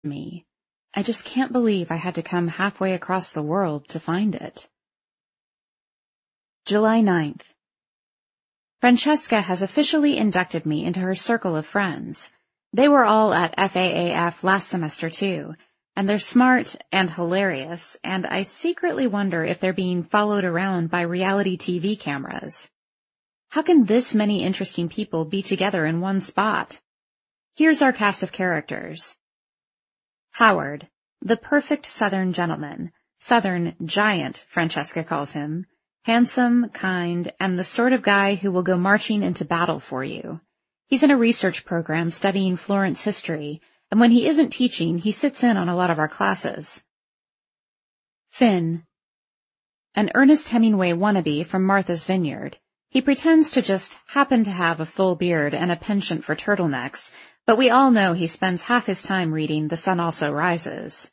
me. I just can't believe I had to come halfway across the world to find it. July 9th. Francesca has officially inducted me into her circle of friends. They were all at FAAF last semester too, and they're smart and hilarious, and I secretly wonder if they're being followed around by reality TV cameras. How can this many interesting people be together in one spot? Here's our cast of characters. Howard, the perfect Southern gentleman, Southern giant, Francesca calls him, handsome, kind, and the sort of guy who will go marching into battle for you. He's in a research program studying Florence history, and when he isn't teaching, he sits in on a lot of our classes. Finn, an Ernest Hemingway wannabe from Martha's Vineyard. He pretends to just happen to have a full beard and a penchant for turtlenecks, but we all know he spends half his time reading The Sun Also Rises.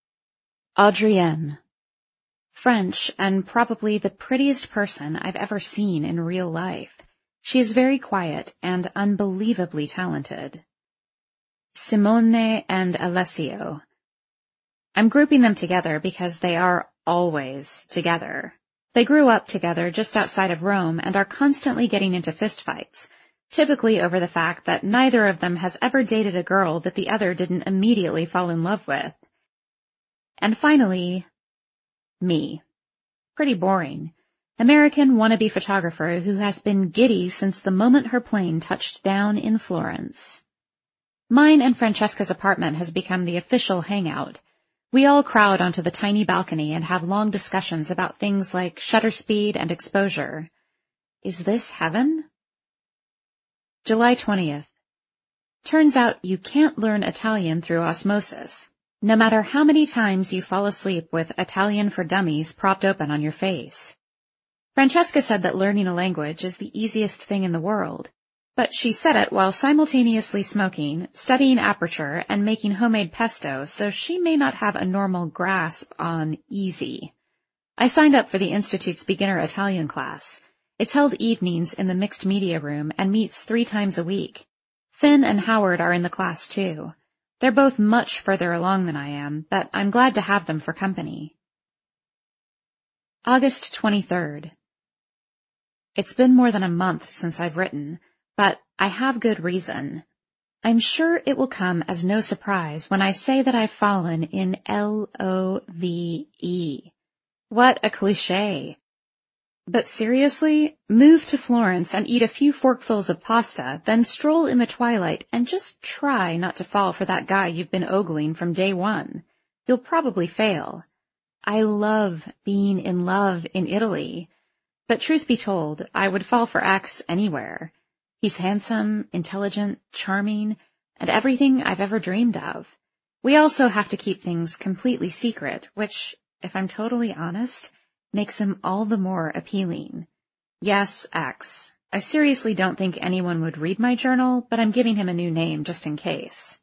Adrienne, French and probably the prettiest person I've ever seen in real life. She is very quiet and unbelievably talented. Simone and Alessio. I'm grouping them together because they are always together. They grew up together just outside of Rome and are constantly getting into fistfights, typically over the fact that neither of them has ever dated a girl that the other didn't immediately fall in love with. And finally, me. Pretty boring. American wannabe photographer who has been giddy since the moment her plane touched down in Florence. Mine and Francesca's apartment has become the official hangout. We all crowd onto the tiny balcony and have long discussions about things like shutter speed and exposure. Is this heaven? July 20th. Turns out you can't learn Italian through osmosis, no matter how many times you fall asleep with Italian for Dummies propped open on your face. Francesca said that learning a language is the easiest thing in the world, but she said it while simultaneously smoking, studying aperture, and making homemade pesto, so she may not have a normal grasp on easy. I signed up for the Institute's beginner Italian class. It's held evenings in the mixed media room and meets 3 times a week. Finn and Howard are in the class too. They're both much further along than I am, but I'm glad to have them for company. August 23rd. It's been more than a month since I've written, but I have good reason. I'm sure it will come as no surprise when I say that I've fallen in love. What a cliché. But seriously, move to Florence and eat a few forkfuls of pasta, then stroll in the twilight and just try not to fall for that guy you've been ogling from day one. You'll probably fail. I love being in love in Italy. But truth be told, I would fall for X anywhere. He's handsome, intelligent, charming, and everything I've ever dreamed of. We also have to keep things completely secret, which, if I'm totally honest, makes him all the more appealing. Yes, X. I seriously don't think anyone would read my journal, but I'm giving him a new name just in case.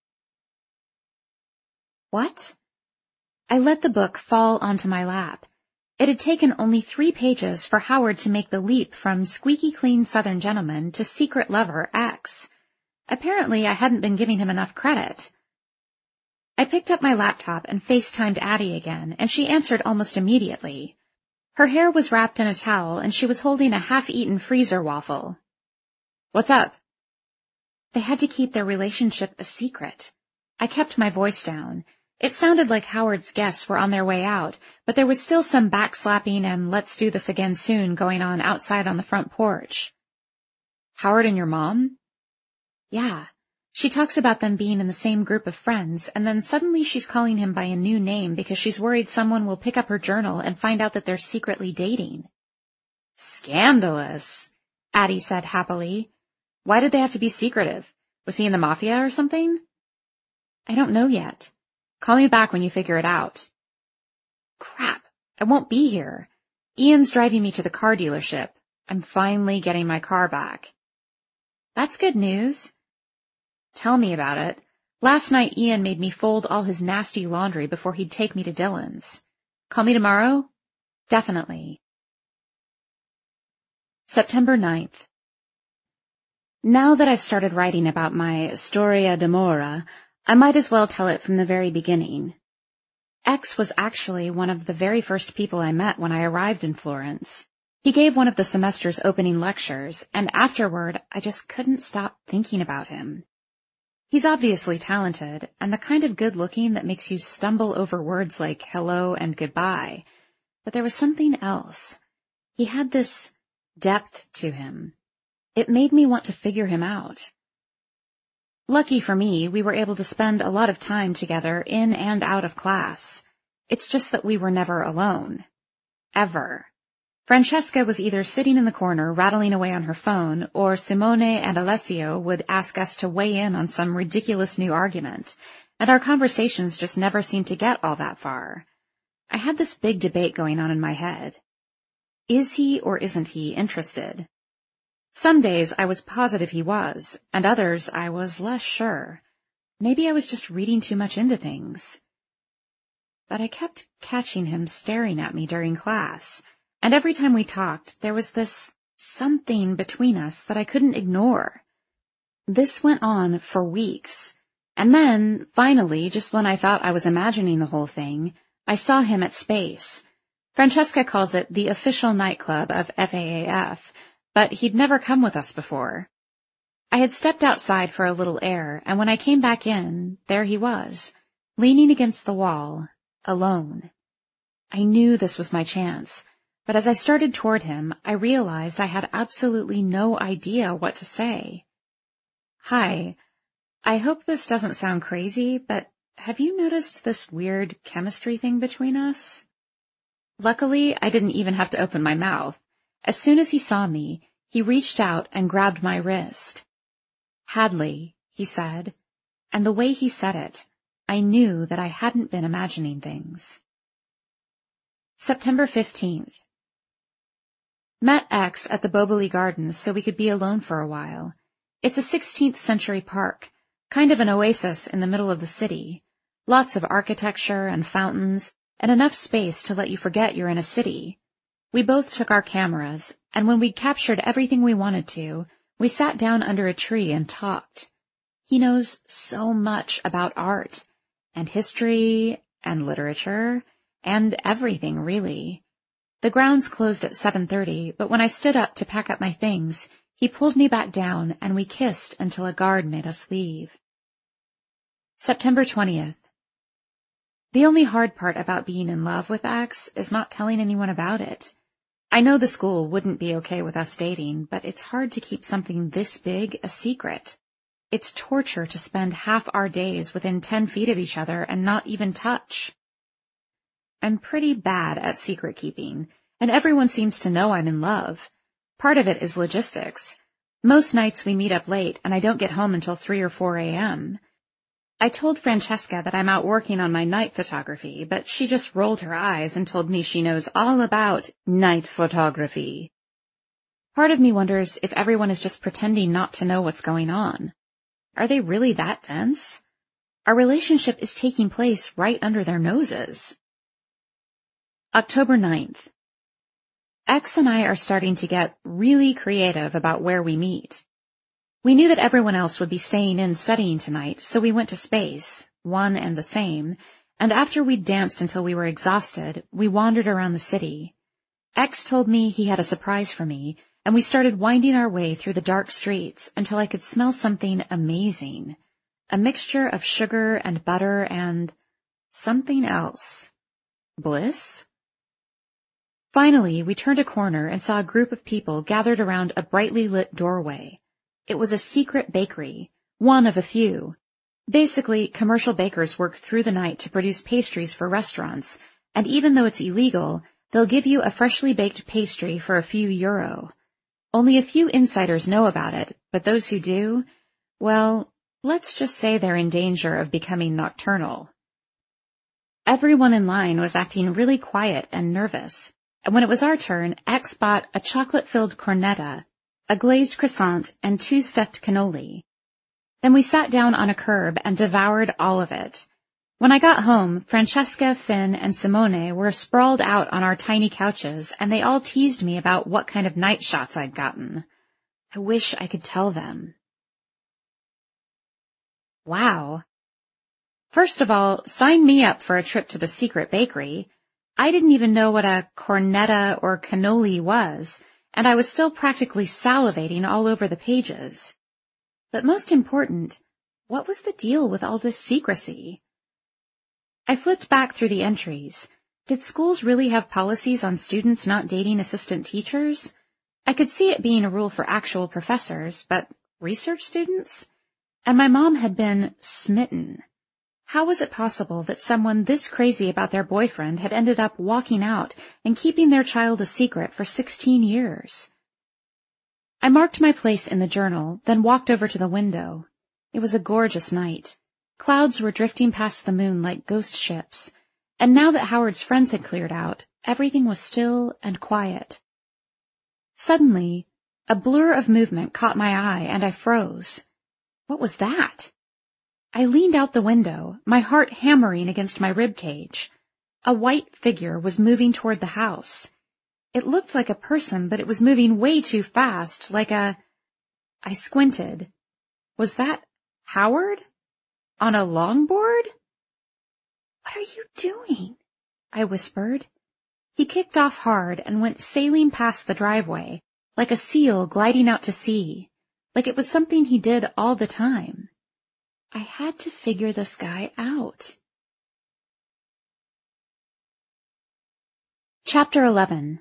What? I let the book fall onto my lap. It had taken only 3 pages for Howard to make the leap from squeaky clean Southern gentleman to secret lover X. Apparently, I hadn't been giving him enough credit. I picked up my laptop and FaceTimed Addie again, and she answered almost immediately. Her hair was wrapped in a towel, and she was holding a half-eaten freezer waffle. What's up? They had to keep their relationship a secret. I kept my voice down. It sounded like Howard's guests were on their way out, but there was still some backslapping and let's do this again soon going on outside on the front porch. Howard and your mom? Yeah. She talks about them being in the same group of friends, and then suddenly she's calling him by a new name because she's worried someone will pick up her journal and find out that they're secretly dating. Scandalous, Addie said happily. Why did they have to be secretive? Was he in the mafia or something? I don't know yet. Call me back when you figure it out. Crap, I won't be here. Ian's driving me to the car dealership. I'm finally getting my car back. That's good news. Tell me about it. Last night Ian made me fold all his nasty laundry before he'd take me to Dylan's. Call me tomorrow? Definitely. September 9th. Now that I've started writing about my Storia d'Amore, I might as well tell it from the very beginning. X was actually one of the very first people I met when I arrived in Florence. He gave one of the semester's opening lectures, and afterward I just couldn't stop thinking about him. He's obviously talented, and the kind of good-looking that makes you stumble over words like hello and goodbye. But there was something else. He had this depth to him. It made me want to figure him out. Lucky for me, we were able to spend a lot of time together in and out of class. It's just that we were never alone. Ever. Francesca was either sitting in the corner rattling away on her phone, or Simone and Alessio would ask us to weigh in on some ridiculous new argument, and our conversations just never seemed to get all that far. I had this big debate going on in my head. Is he or isn't he interested? Some days I was positive he was, and others I was less sure. Maybe I was just reading too much into things. But I kept catching him staring at me during class, and every time we talked, there was this something between us that I couldn't ignore. This went on for weeks, and then, finally, just when I thought I was imagining the whole thing, I saw him at Space. Francesca calls it the official nightclub of FAAF, but he'd never come with us before. I had stepped outside for a little air, and when I came back in, there he was, leaning against the wall, alone. I knew this was my chance, but as I started toward him, I realized I had absolutely no idea what to say. Hi, I hope this doesn't sound crazy, but have you noticed this weird chemistry thing between us? Luckily, I didn't even have to open my mouth. As soon as he saw me, he reached out and grabbed my wrist. Hadley, he said, and the way he said it, I knew that I hadn't been imagining things. September 15th. Met X at the Boboli Gardens so we could be alone for a while. It's a 16th century park, kind of an oasis in the middle of the city. Lots of architecture and fountains, and enough space to let you forget you're in a city. We both took our cameras, and when we'd captured everything we wanted to, we sat down under a tree and talked. He knows so much about art, and history, and literature, and everything, really. The grounds closed at 7:30, but when I stood up to pack up my things, he pulled me back down, and we kissed until a guard made us leave. September 20th. The only hard part about being in love with X is not telling anyone about it. I know the school wouldn't be okay with us dating, but it's hard to keep something this big a secret. It's torture to spend half our days within 10 feet of each other and not even touch. I'm pretty bad at secret keeping, and everyone seems to know I'm in love. Part of it is logistics. Most nights we meet up late, and I don't get home until 3 or 4 a.m. I told Francesca that I'm out working on my night photography, but she just rolled her eyes and told me she knows all about night photography. Part of me wonders if everyone is just pretending not to know what's going on. Are they really that dense? Our relationship is taking place right under their noses. October 9th. X and I are starting to get really creative about where we meet. We knew that everyone else would be staying in studying tonight, so we went to Space, one and the same, and after we'd danced until we were exhausted, we wandered around the city. X told me he had a surprise for me, and we started winding our way through the dark streets until I could smell something amazing, a mixture of sugar and butter and something else. Bliss? Finally, we turned a corner and saw a group of people gathered around a brightly lit doorway. It was a secret bakery, one of a few. Basically, commercial bakers work through the night to produce pastries for restaurants, and even though it's illegal, they'll give you a freshly baked pastry for a few euro. Only a few insiders know about it, but those who do, well, let's just say they're in danger of becoming nocturnal. Everyone in line was acting really quiet and nervous, and when it was our turn, X bought a chocolate-filled cornetta, a glazed croissant, and 2 stuffed cannoli. Then we sat down on a curb and devoured all of it. When I got home, Francesca, Finn, and Simone were sprawled out on our tiny couches, and they all teased me about what kind of night shots I'd gotten. I wish I could tell them. Wow, First of all, sign me up for a trip to the secret bakery. I didn't even know what a cornetta or cannoli was, and I was still practically salivating all over the pages. But most important, what was the deal with all this secrecy? I flipped back through the entries. Did schools really have policies on students not dating assistant teachers? I could see it being a rule for actual professors, but research students? And my mom had been smitten. How was it possible that someone this crazy about their boyfriend had ended up walking out and keeping their child a secret for 16 years? I marked my place in the journal, then walked over to the window. It was a gorgeous night. Clouds were drifting past the moon like ghost ships, and now that Howard's friends had cleared out, everything was still and quiet. Suddenly, a blur of movement caught my eye, and I froze. What was that? I leaned out the window, my heart hammering against my rib cage. A white figure was moving toward the house. It looked like a person, but it was moving way too fast, like a... I squinted. Was that Howard? On a longboard? What are you doing? I whispered. He kicked off hard and went sailing past the driveway, like a seal gliding out to sea, like it was something he did all the time. I had to figure this guy out. Chapter 11.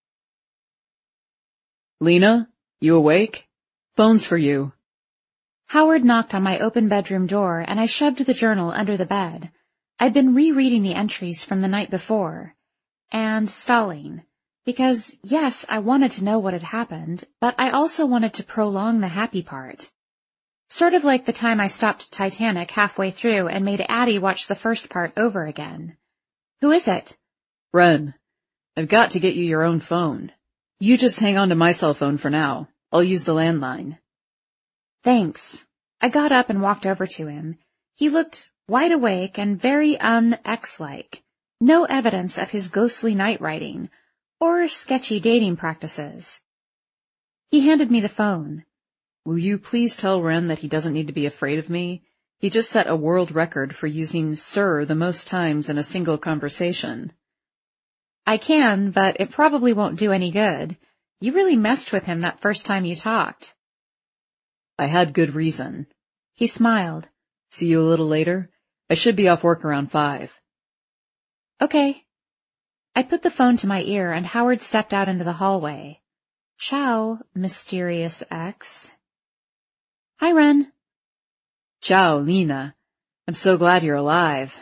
Lena, you awake? Phone's for you. Howard knocked on my open bedroom door, and I shoved the journal under the bed. I'd been rereading the entries from the night before, and stalling, because, yes, I wanted to know what had happened, but I also wanted to prolong the happy part. Sort of like the time I stopped Titanic halfway through and made Addie watch the first part over again. Who is it? Ren, I've got to get you your own phone. You just hang on to my cell phone for now. I'll use the landline. Thanks. I got up and walked over to him. He looked wide awake and very un-X-like. No evidence of his ghostly night writing or sketchy dating practices. He handed me the phone. Will you please tell Ren that he doesn't need to be afraid of me? He just set a world record for using sir the most times in a single conversation. I can, but it probably won't do any good. You really messed with him that first time you talked. I had good reason. He smiled. See you a little later? I should be off work around 5. Okay. I put the phone to my ear and Howard stepped out into the hallway. Ciao, mysterious ex. Hi, Ren. Ciao, Lena. I'm so glad you're alive.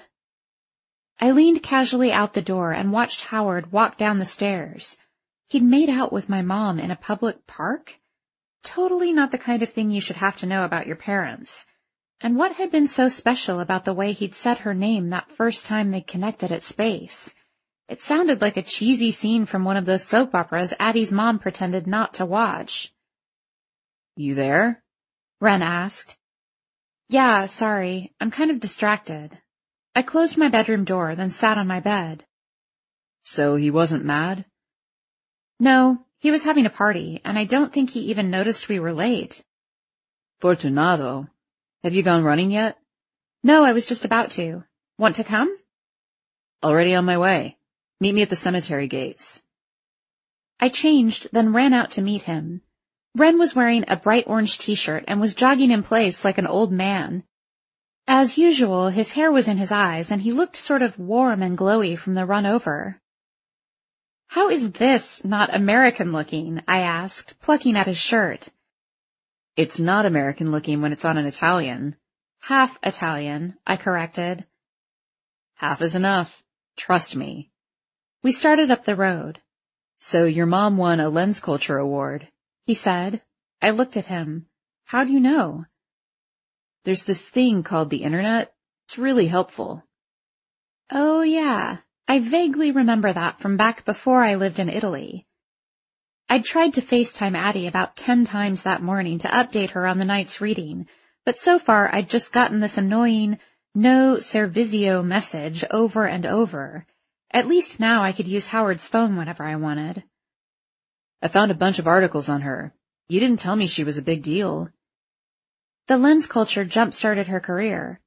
I leaned casually out the door and watched Howard walk down the stairs. He'd made out with my mom in a public park? Totally not the kind of thing you should have to know about your parents. And what had been so special about the way he'd said her name that first time they connected at space? It sounded like a cheesy scene from one of those soap operas Addie's mom pretended not to watch. You there? Ren asked. Yeah, sorry. I'm kind of distracted. I closed my bedroom door, then sat on my bed. So he wasn't mad? No, he was having a party, and I don't think he even noticed we were late. Fortunado. Have you gone running yet? No, I was just about to. Want to come? Already on my way. Meet me at the cemetery gates. I changed, then ran out to meet him. Ren was wearing a bright orange t-shirt and was jogging in place like an old man. As usual, his hair was in his eyes, and he looked sort of warm and glowy from the run over. How is this not American-looking? I asked, plucking at his shirt. It's not American-looking when it's on an Italian. Half Italian, I corrected. Half is enough. Trust me. We started up the road. So your mom won a Lens Culture Award, he said. I looked at him. How do you know? There's this thing called the Internet. It's really helpful. Oh, yeah. I vaguely remember that from back before I lived in Italy. I'd tried to FaceTime Addie about 10 times that morning to update her on the night's reading, but so far I'd just gotten this annoying no servizio message over and over. At least now I could use Howard's phone whenever I wanted. I found a bunch of articles on her. You didn't tell me she was a big deal. The Lens Culture jump-started her career.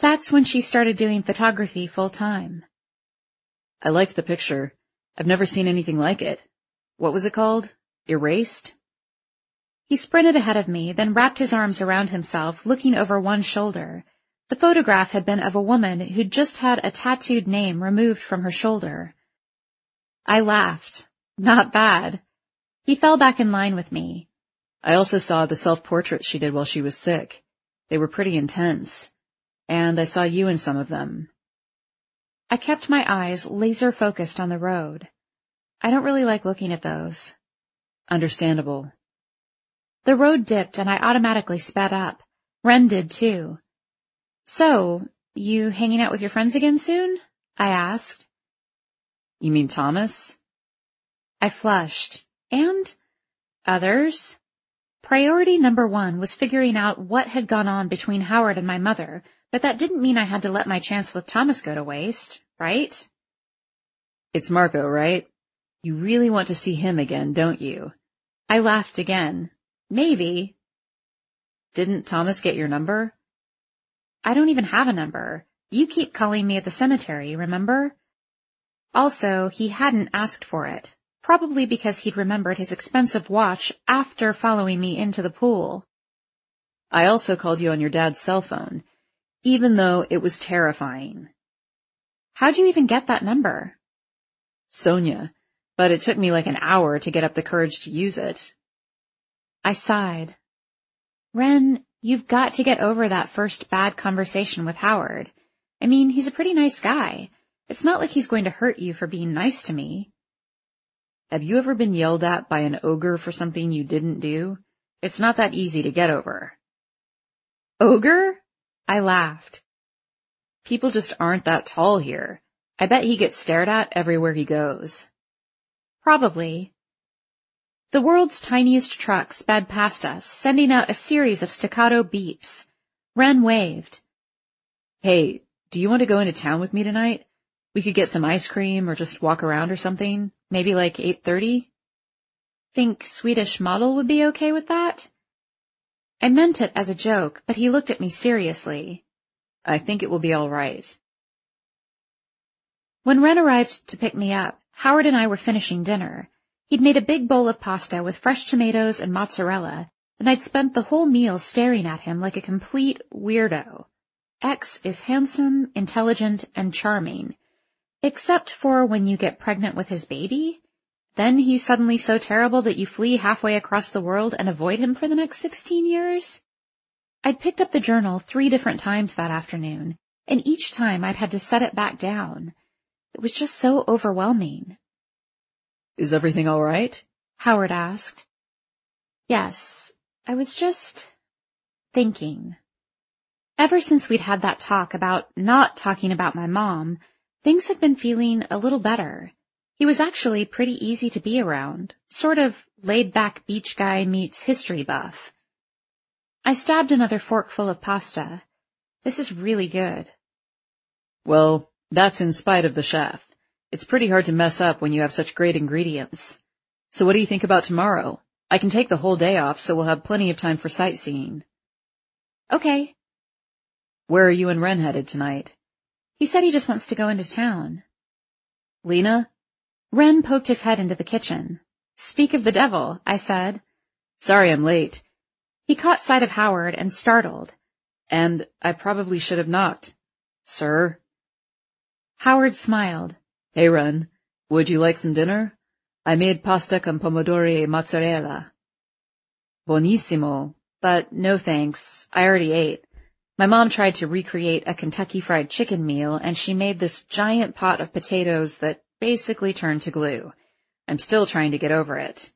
That's when she started doing photography full-time. I liked the picture. I've never seen anything like it. What was it called? Erased? He sprinted ahead of me, then wrapped his arms around himself, looking over one shoulder. The photograph had been of a woman who'd just had a tattooed name removed from her shoulder. I laughed. Not bad. He fell back in line with me. I also saw the self-portraits she did while she was sick. They were pretty intense. And I saw you in some of them. I kept my eyes laser-focused on the road. I don't really like looking at those. Understandable. The road dipped and I automatically sped up. Ren did too. So, you hanging out with your friends again soon? I asked. You mean Thomas? I flushed. And others? Priority number 1 was figuring out what had gone on between Howard and my mother, but that didn't mean I had to let my chance with Thomas go to waste, right? It's Marco, right? You really want to see him again, don't you? I laughed again. Maybe. Didn't Thomas get your number? I don't even have a number. You keep calling me at the cemetery, remember? Also, he hadn't asked for it, probably because he'd remembered his expensive watch after following me into the pool. I also called you on your dad's cell phone, even though it was terrifying. How'd you even get that number? Sonia, but it took me like an hour to get up the courage to use it. I sighed. Ren, you've got to get over that first bad conversation with Howard. I mean, he's a pretty nice guy. It's not like he's going to hurt you for being nice to me. Have you ever been yelled at by an ogre for something you didn't do? It's not that easy to get over. Ogre? I laughed. People just aren't that tall here. I bet he gets stared at everywhere he goes. Probably. The world's tiniest truck sped past us, sending out a series of staccato beeps. Ren waved. Hey, do you want to go into town with me tonight? We could get some ice cream or just walk around or something. Maybe like 8:30? Think Swedish Model would be okay with that? I meant it as a joke, but he looked at me seriously. I think it will be all right. When Ren arrived to pick me up, Howard and I were finishing dinner. He'd made a big bowl of pasta with fresh tomatoes and mozzarella, and I'd spent the whole meal staring at him like a complete weirdo. X is handsome, intelligent, and charming. Except for when you get pregnant with his baby. Then he's suddenly so terrible that you flee halfway across the world and avoid him for the next 16 years. I'd picked up the journal 3 different times that afternoon, and each time I'd had to set it back down. It was just so overwhelming. Is everything all right? Howard asked. Yes, I was just thinking. Ever since we'd had that talk about not talking about my mom, things had been feeling a little better. He was actually pretty easy to be around, sort of laid-back beach guy meets history buff. I stabbed another forkful of pasta. This is really good. Well, that's in spite of the chef. It's pretty hard to mess up when you have such great ingredients. So what do you think about tomorrow? I can take the whole day off, so we'll have plenty of time for sightseeing. Okay. Where are you and Ren headed tonight? He said he just wants to go into town. Lena? Ren poked his head into the kitchen. Speak of the devil, I said. Sorry I'm late. He caught sight of Howard and startled. And I probably should have knocked. Sir? Howard smiled. Hey, Ren. Would you like some dinner? I made pasta con pomodori e mozzarella. Buonissimo. But no thanks. I already ate. My mom tried to recreate a Kentucky Fried Chicken meal, and she made this giant pot of potatoes that basically turned to glue. I'm still trying to get over it.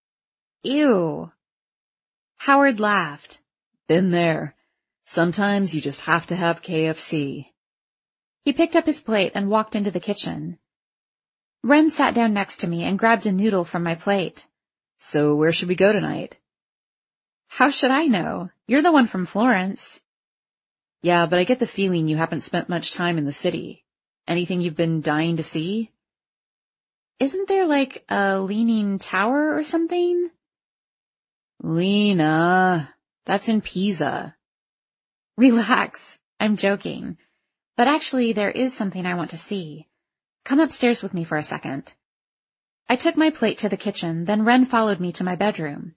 Ew. Howard laughed. Been there. Sometimes you just have to have KFC. He picked up his plate and walked into the kitchen. Ren sat down next to me and grabbed a noodle from my plate. So where should we go tonight? How should I know? You're the one from Florence. Yeah, but I get the feeling you haven't spent much time in the city. Anything you've been dying to see? Isn't there like a leaning tower or something? Lena, that's in Pisa. Relax. I'm joking. But actually, there is something I want to see. Come upstairs with me for a second. I took my plate to the kitchen, then Ren followed me to my bedroom.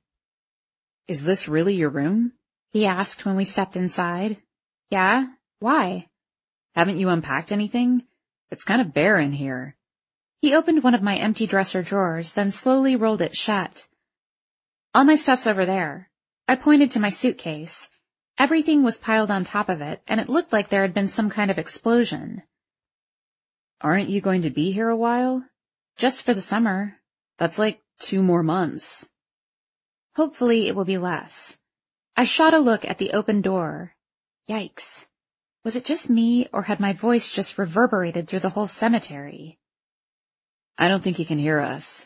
Is this really your room? He asked when we stepped inside. Yeah? Why? Haven't you unpacked anything? It's kind of bare in here. He opened one of my empty dresser drawers, then slowly rolled it shut. All my stuff's over there. I pointed to my suitcase. Everything was piled on top of it, and it looked like there had been some kind of explosion. Aren't you going to be here a while? Just for the summer. That's like 2 more months. Hopefully it will be less. I shot a look at the open door. Yikes. Was it just me, or had my voice just reverberated through the whole cemetery? I don't think he can hear us.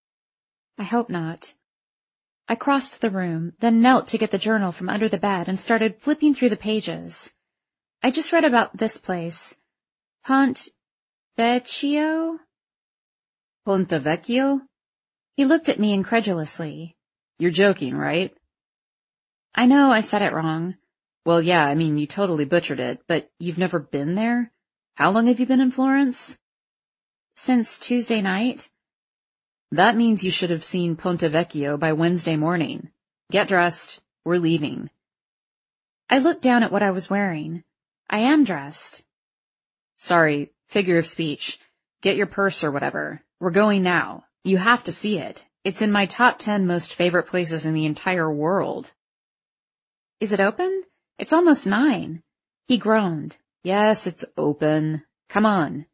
I hope not. I crossed the room, then knelt to get the journal from under the bed and started flipping through the pages. I just read about this place. Ponte Vecchio? Ponte Vecchio? He looked at me incredulously. You're joking, right? I know I said it wrong. Well, yeah, I mean, you totally butchered it, but you've never been there? How long have you been in Florence? Since Tuesday night. That means you should have seen Ponte Vecchio by Wednesday morning. Get dressed. We're leaving. I looked down at what I was wearing. I am dressed. Sorry, figure of speech. Get your purse or whatever. We're going now. You have to see it. It's in my top 10 most favorite places in the entire world. Is it open? It's almost 9. He groaned. Yes, it's open. Come on.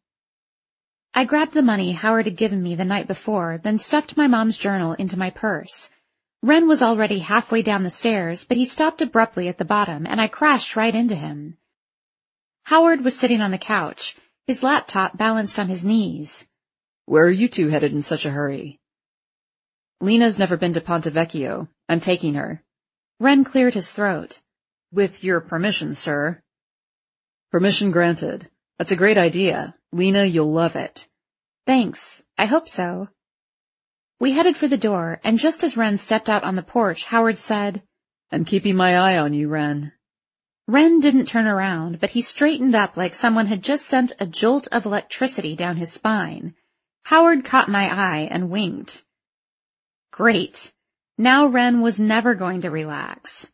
I grabbed the money Howard had given me the night before, then stuffed my mom's journal into my purse. Ren was already halfway down the stairs, but he stopped abruptly at the bottom, and I crashed right into him. Howard was sitting on the couch, his laptop balanced on his knees. Where are you two headed in such a hurry? Lena's never been to Ponte Vecchio. I'm taking her. Ren cleared his throat. With your permission, sir. Permission granted. That's a great idea. Lena, you'll love it. Thanks. I hope so. We headed for the door, and just as Ren stepped out on the porch, Howard said, I'm keeping my eye on you, Ren. Ren didn't turn around, but he straightened up like someone had just sent a jolt of electricity down his spine. Howard caught my eye and winked. Great. Now Ren was never going to relax.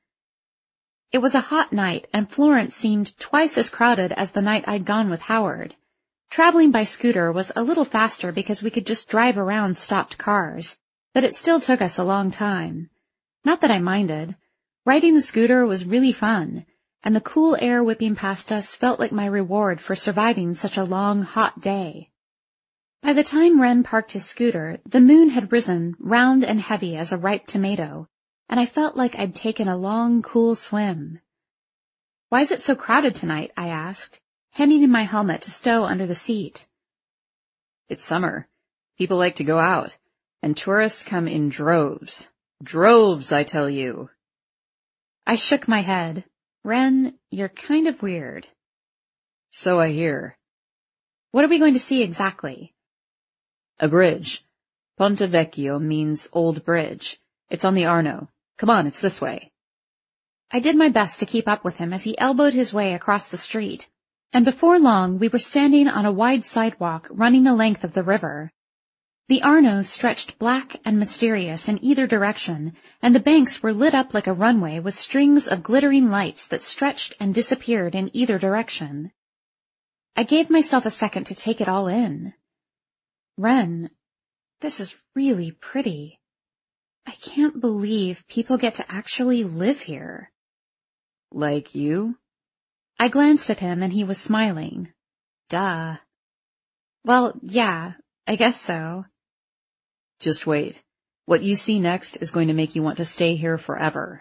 It was a hot night, and Florence seemed twice as crowded as the night I'd gone with Howard. Traveling by scooter was a little faster because we could just drive around stopped cars, but it still took us a long time. Not that I minded. Riding the scooter was really fun, and the cool air whipping past us felt like my reward for surviving such a long, hot day. By the time Ren parked his scooter, the moon had risen, round and heavy as a ripe tomato, and I felt like I'd taken a long, cool swim. Why is it so crowded tonight? I asked, handing him my helmet to stow under the seat. It's summer. People like to go out, and tourists come in droves. Droves, I tell you. I shook my head. Ren, you're kind of weird. So I hear. What are we going to see exactly? A bridge. Ponte Vecchio means old bridge. It's on the Arno. Come on, it's this way. I did my best to keep up with him as he elbowed his way across the street, and before long we were standing on a wide sidewalk running the length of the river. The Arno stretched black and mysterious in either direction, and the banks were lit up like a runway with strings of glittering lights that stretched and disappeared in either direction. I gave myself a second to take it all in. Ren, this is really pretty. I can't believe people get to actually live here. Like you? I glanced at him and he was smiling. Duh. Well, yeah, I guess so. Just wait. What you see next is going to make you want to stay here forever.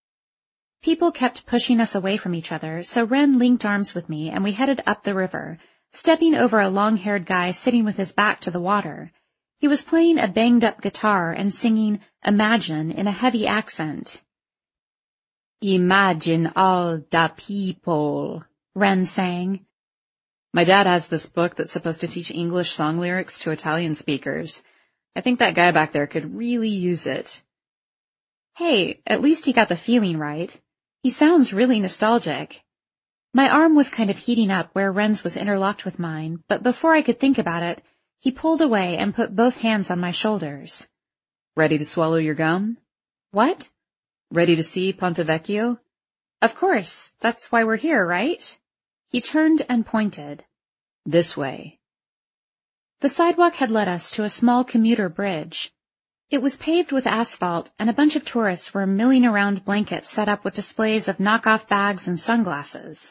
People kept pushing us away from each other, so Ren linked arms with me and we headed up the river, stepping over a long-haired guy sitting with his back to the water. He was playing a banged-up guitar and singing Imagine in a heavy accent. Imagine all the people, Ren sang. My dad has this book that's supposed to teach English song lyrics to Italian speakers. I think that guy back there could really use it. Hey, at least he got the feeling right. He sounds really nostalgic. My arm was kind of heating up where Wren's was interlocked with mine, but before I could think about it, he pulled away and put both hands on my shoulders. Ready to swallow your gum? What? Ready to see Ponte Vecchio? Of course, that's why we're here, right? He turned and pointed. This way. The sidewalk had led us to a small commuter bridge. It was paved with asphalt, and a bunch of tourists were milling around blankets set up with displays of knockoff bags and sunglasses.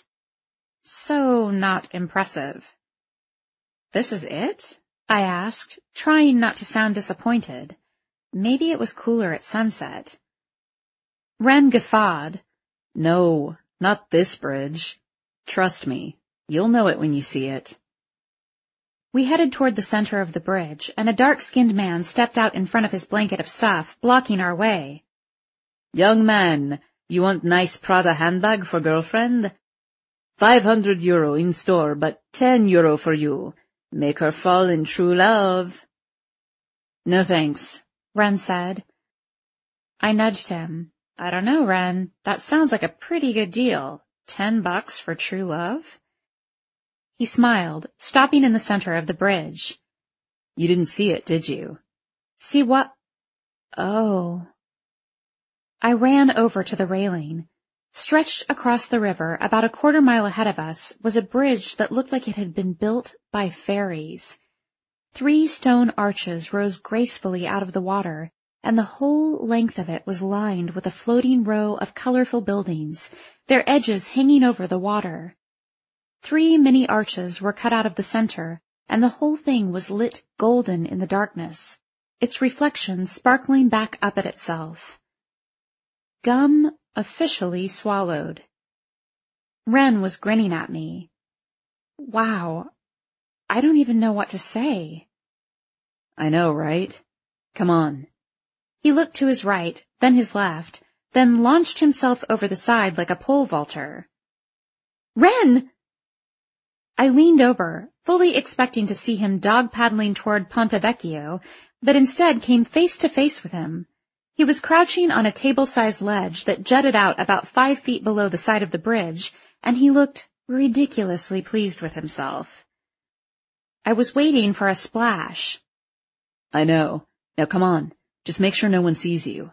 So not impressive. This is it? I asked, trying not to sound disappointed. Maybe it was cooler at sunset. Wren guffawed. No, not this bridge. Trust me, you'll know it when you see it. We headed toward the center of the bridge, and a dark-skinned man stepped out in front of his blanket of stuff, blocking our way. Young man, you want nice Prada handbag for girlfriend? 500 euro in store, but 10 euro for you. Make her fall in true love. No thanks, Wren said. I nudged him. I don't know, Wren. That sounds like a pretty good deal. $10 for true love? He smiled, stopping in the center of the bridge. You didn't see it, did you? See what? Oh. I ran over to the railing. Stretched across the river, about a quarter-mile ahead of us, was a bridge that looked like it had been built by fairies. 3 stone arches rose gracefully out of the water, and the whole length of it was lined with a floating row of colorful buildings, their edges hanging over the water. 3 mini arches were cut out of the center, and the whole thing was lit golden in the darkness, its reflection sparkling back up at itself. Gum officially swallowed. Wren was grinning at me. Wow, I don't even know what to say. I know, right? Come on. He looked to his right, then his left, then launched himself over the side like a pole vaulter. Wren! I leaned over, fully expecting to see him dog-paddling toward Ponte Vecchio, but instead came face to face with him. He was crouching on a table-sized ledge that jutted out about 5 feet below the side of the bridge, and he looked ridiculously pleased with himself. I was waiting for a splash. I know. Now come on. Just make sure no one sees you.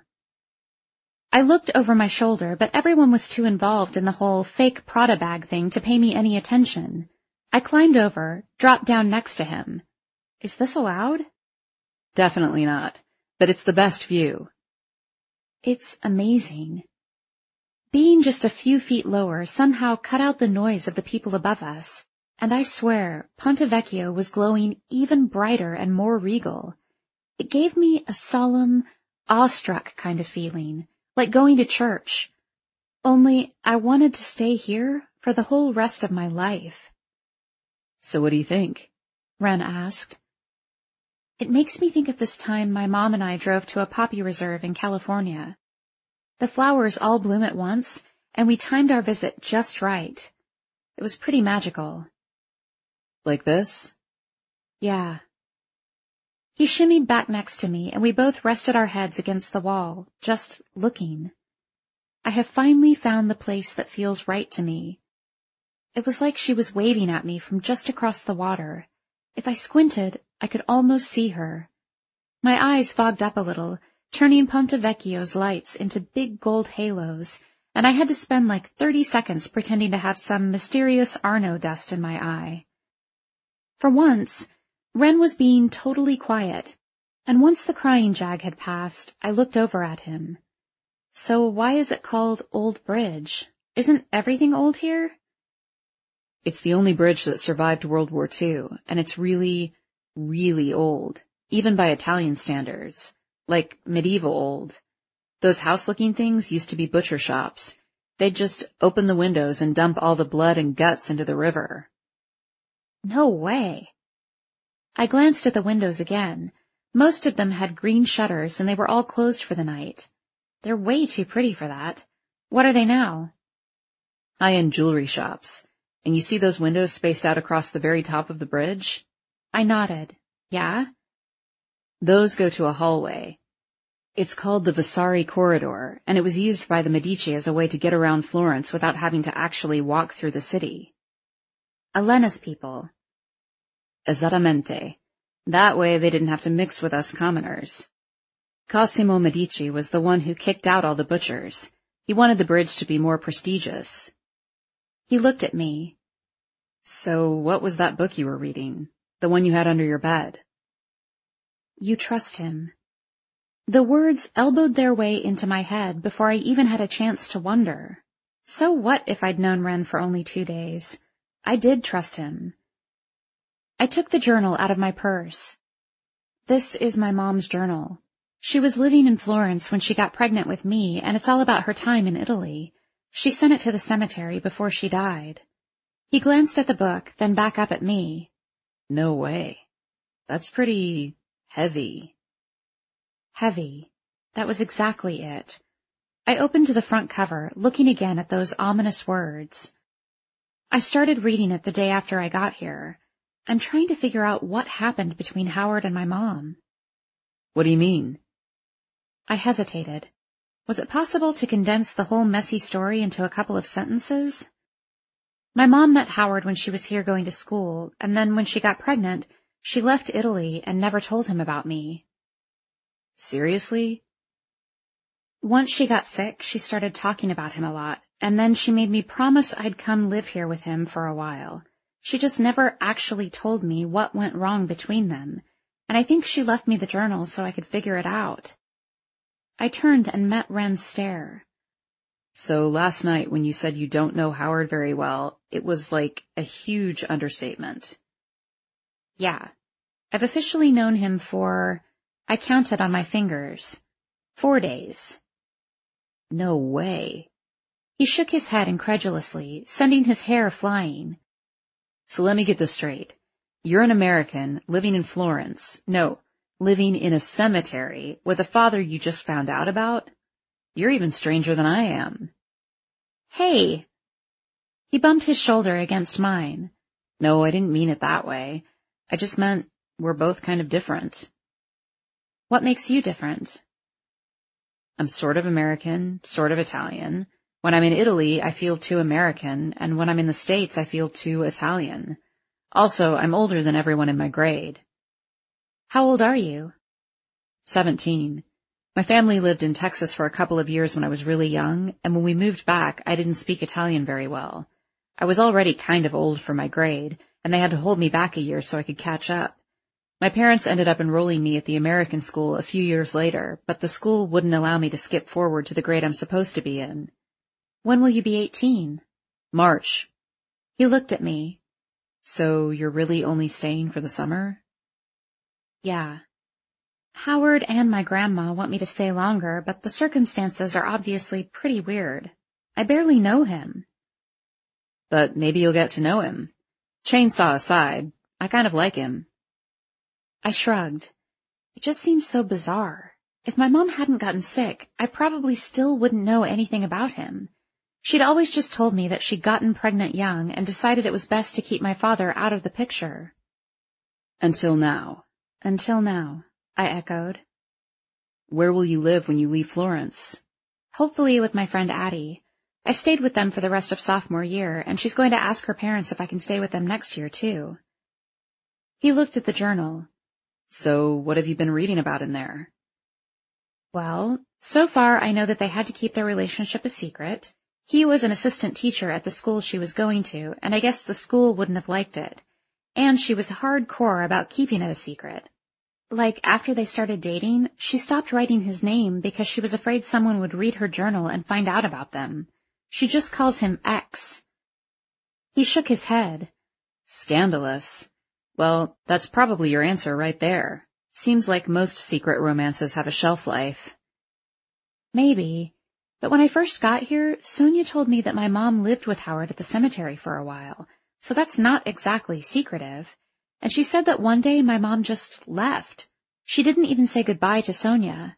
I looked over my shoulder, but everyone was too involved in the whole fake Prada bag thing to pay me any attention. I climbed over, dropped down next to him. Is this allowed? Definitely not, but it's the best view. It's amazing. Being just a few feet lower somehow cut out the noise of the people above us, and I swear Ponte Vecchio was glowing even brighter and more regal. It gave me a solemn, awestruck kind of feeling, like going to church. Only I wanted to stay here for the whole rest of my life. So what do you think? Wren asked. It makes me think of this time my mom and I drove to a poppy reserve in California. The flowers all bloom at once, and we timed our visit just right. It was pretty magical. Like this? Yeah. He shimmied back next to me, and we both rested our heads against the wall, just looking. I have finally found the place that feels right to me. It was like she was waving at me from just across the water. If I squinted, I could almost see her. My eyes fogged up a little, turning Ponte Vecchio's lights into big gold halos, and I had to spend like 30 seconds pretending to have some mysterious Arno dust in my eye. For once, Wren was being totally quiet, and once the crying jag had passed, I looked over at him. So why is it called Old Bridge? Isn't everything old here? It's the only bridge that survived World War II, and it's really, really old, even by Italian standards, like medieval old. Those house-looking things used to be butcher shops. They'd just open the windows and dump all the blood and guts into the river. No way. I glanced at the windows again. Most of them had green shutters, and they were all closed for the night. They're way too pretty for that. What are they now? High-end jewelry shops. And you see those windows spaced out across the very top of the bridge? I nodded. Yeah? Those go to a hallway. It's called the Vasari Corridor, and it was used by the Medici as a way to get around Florence without having to actually walk through the city. Elena's people. Esattamente. That way they didn't have to mix with us commoners. Cosimo Medici was the one who kicked out all the butchers. He wanted the bridge to be more prestigious. He looked at me. So what was that book you were reading? The one you had under your bed? You trust him. The words elbowed their way into my head before I even had a chance to wonder. So what if I'd known Ren for only 2 days? I did trust him. I took the journal out of my purse. This is my mom's journal. She was living in Florence when she got pregnant with me, and it's all about her time in Italy. She sent it to the cemetery before she died. He glanced at the book, then back up at me. No way. That's pretty heavy. Heavy. That was exactly it. I opened to the front cover, looking again at those ominous words. I started reading it the day after I got here. I'm trying to figure out what happened between Howard and my mom. What do you mean? I hesitated. Was it possible to condense the whole messy story into a couple of sentences? My mom met Howard when she was here going to school, and then when she got pregnant, she left Italy and never told him about me. Seriously? Once she got sick, she started talking about him a lot, and then she made me promise I'd come live here with him for a while. She just never actually told me what went wrong between them, and I think she left me the journal so I could figure it out. I turned and met Ren's stare. So last night when you said you don't know Howard very well, it was like a huge understatement. Yeah. I've officially known him for, I counted on my fingers, 4 days. No way. He shook his head incredulously, sending his hair flying. So let me get this straight. You're an American living in Florence. No, living in a cemetery with a father you just found out about? You're even stranger than I am. Hey! He bumped his shoulder against mine. No, I didn't mean it that way. I just meant we're both kind of different. What makes you different? I'm sort of American, sort of Italian. When I'm in Italy, I feel too American, and when I'm in the States, I feel too Italian. Also, I'm older than everyone in my grade. How old are you? 17. My family lived in Texas for a couple of years when I was really young, and when we moved back, I didn't speak Italian very well. I was already kind of old for my grade, and they had to hold me back a year so I could catch up. My parents ended up enrolling me at the American school a few years later, but the school wouldn't allow me to skip forward to the grade I'm supposed to be in. When will you be 18? March. He looked at me. So you're really only staying for the summer? Yeah. Howard and my grandma want me to stay longer, but the circumstances are obviously pretty weird. I barely know him. But maybe you'll get to know him. Chainsaw aside, I kind of like him. I shrugged. It just seems so bizarre. If my mom hadn't gotten sick, I probably still wouldn't know anything about him. She'd always just told me that she'd gotten pregnant young and decided it was best to keep my father out of the picture. Until now. Until now, I echoed. Where will you live when you leave Florence? Hopefully with my friend Addie. I stayed with them for the rest of sophomore year, and she's going to ask her parents if I can stay with them next year, too. He looked at the journal. So what have you been reading about in there? Well, so far I know that they had to keep their relationship a secret. He was an assistant teacher at the school she was going to, and I guess the school wouldn't have liked it. And she was hardcore about keeping it a secret. Like, after they started dating, she stopped writing his name because she was afraid someone would read her journal and find out about them. She just calls him X. He shook his head. Scandalous. Well, that's probably your answer right there. Seems like most secret romances have a shelf life. Maybe. But when I first got here, Sonia told me that my mom lived with Howard at the cemetery for a while, so that's not exactly secretive. And she said that one day my mom just left. She didn't even say goodbye to Sonia.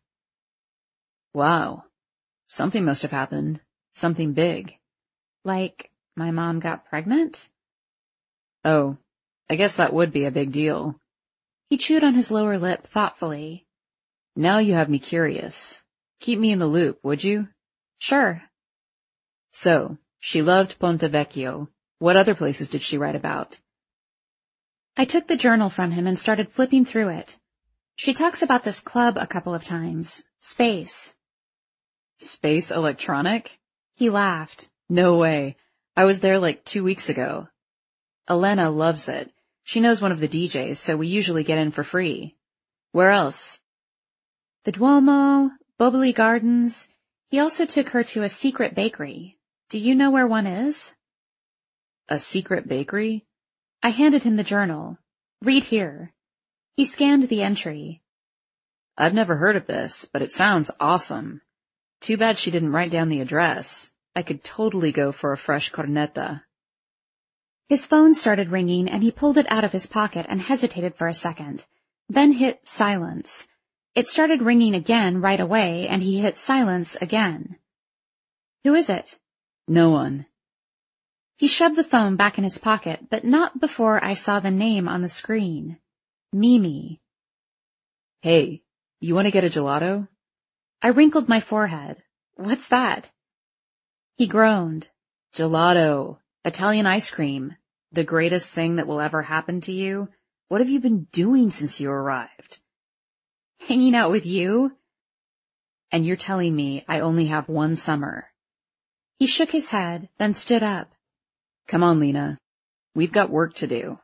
Wow. Something must have happened. Something big. Like, my mom got pregnant? Oh, I guess that would be a big deal. He chewed on his lower lip thoughtfully. Now you have me curious. Keep me in the loop, would you? Sure. So, she loved Ponte Vecchio. What other places did she write about? I took the journal from him and started flipping through it. She talks about this club a couple of times. Space. Space Electronic? He laughed. No way. I was there like 2 weeks ago. Elena loves it. She knows one of the DJs, so we usually get in for free. Where else? The Duomo, Boboli Gardens. He also took her to a secret bakery. Do you know where one is? A secret bakery? I handed him the journal. Read here. He scanned the entry. I've never heard of this, but it sounds awesome. Too bad she didn't write down the address. I could totally go for a fresh cornetta. His phone started ringing and he pulled it out of his pocket and hesitated for a second, then hit silence. It started ringing again right away and he hit silence again. Who is it? No one. He shoved the phone back in his pocket, but not before I saw the name on the screen. Mimi. Hey, you want to get a gelato? I wrinkled my forehead. What's that? He groaned. Gelato. Italian ice cream. The greatest thing that will ever happen to you. What have you been doing since you arrived? Hanging out with you? And you're telling me I only have one summer. He shook his head, then stood up. Come on, Lena. We've got work to do.